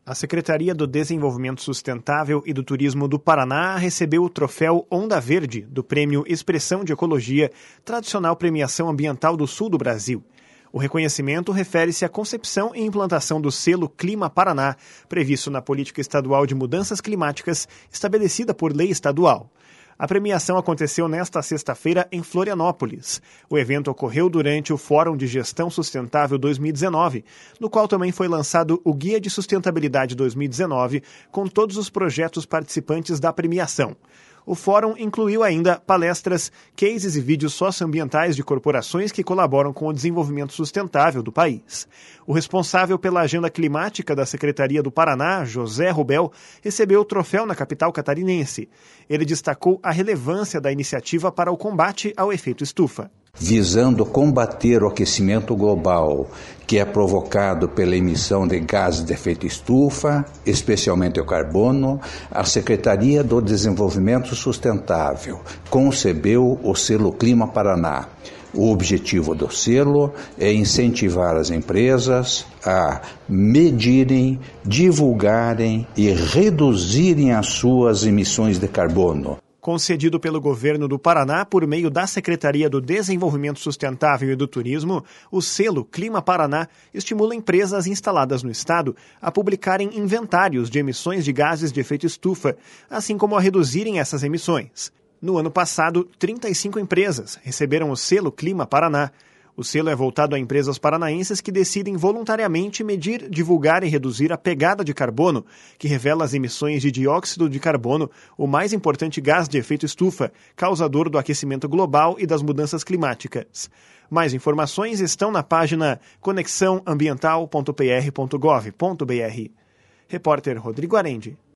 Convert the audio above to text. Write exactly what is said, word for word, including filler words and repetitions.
A Secretaria do Desenvolvimento Sustentável e do Turismo do Paraná recebeu o troféu Onda Verde do Prêmio Expressão de Ecologia, tradicional premiação ambiental do sul do Brasil. O reconhecimento refere-se à concepção e implantação do selo Clima Paraná, previsto na Política Estadual de Mudanças Climáticas, estabelecida por lei estadual. A premiação aconteceu nesta sexta-feira em Florianópolis. O evento ocorreu durante o Fórum de Gestão Sustentável dois mil e dezenove, no qual também foi lançado o Guia de Sustentabilidade dois mil e dezenove, com todos os projetos participantes da premiação. O fórum incluiu ainda palestras, cases e vídeos socioambientais de corporações que colaboram com o desenvolvimento sustentável do país. O responsável pela agenda climática da Secretaria do Paraná, José Rubel, recebeu o troféu na capital catarinense. Ele destacou a relevância da iniciativa para o combate ao efeito estufa. Visando combater o aquecimento global, que é provocado pela emissão de gases de efeito estufa, especialmente o carbono, a Secretaria do Desenvolvimento Sustentável concebeu o selo Clima Paraná. O objetivo do selo é incentivar as empresas a medirem, divulgarem e reduzirem as suas emissões de carbono. Concedido pelo governo do Paraná por meio da Secretaria do Desenvolvimento Sustentável e do Turismo, o selo Clima Paraná estimula empresas instaladas no estado a publicarem inventários de emissões de gases de efeito estufa, assim como a reduzirem essas emissões. No ano passado, trinta e cinco empresas receberam o selo Clima Paraná. O selo é voltado a empresas paranaenses que decidem voluntariamente medir, divulgar e reduzir a pegada de carbono, que revela as emissões de dióxido de carbono, o mais importante gás de efeito estufa, causador do aquecimento global e das mudanças climáticas. Mais informações estão na página conexão ambiental ponto p r ponto gov ponto b r. Repórter Rodrigo Arendi.